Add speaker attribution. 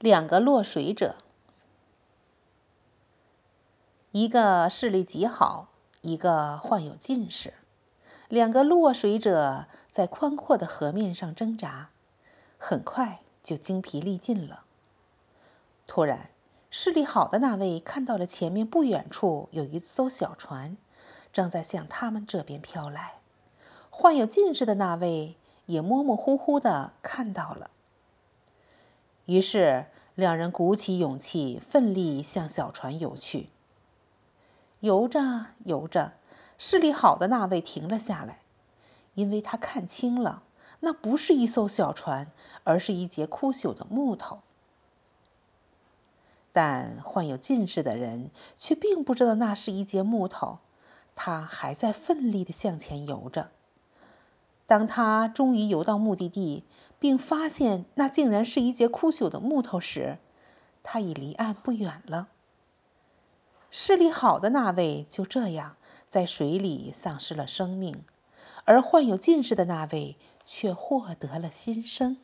Speaker 1: 两个落水者，一个视力极好，一个患有近视。两个落水者在宽阔的河面上挣扎，很快就精疲力尽了。突然，视力好的那位看到了前面不远处有一艘小船，正在向他们这边飘来。患有近视的那位也模模糊糊地看到了。于是，两人鼓起勇气，奋力向小船游去。游着游着，视力好的那位停了下来，因为他看清了，那不是一艘小船，而是一截枯朽的木头。但患有近视的人却并不知道那是一截木头，他还在奋力地向前游着。当他终于游到目的地，并发现那竟然是一截枯朽的木头时，他已离岸不远了。视力好的那位就这样在水里丧失了生命，而患有近视的那位却获得了新生。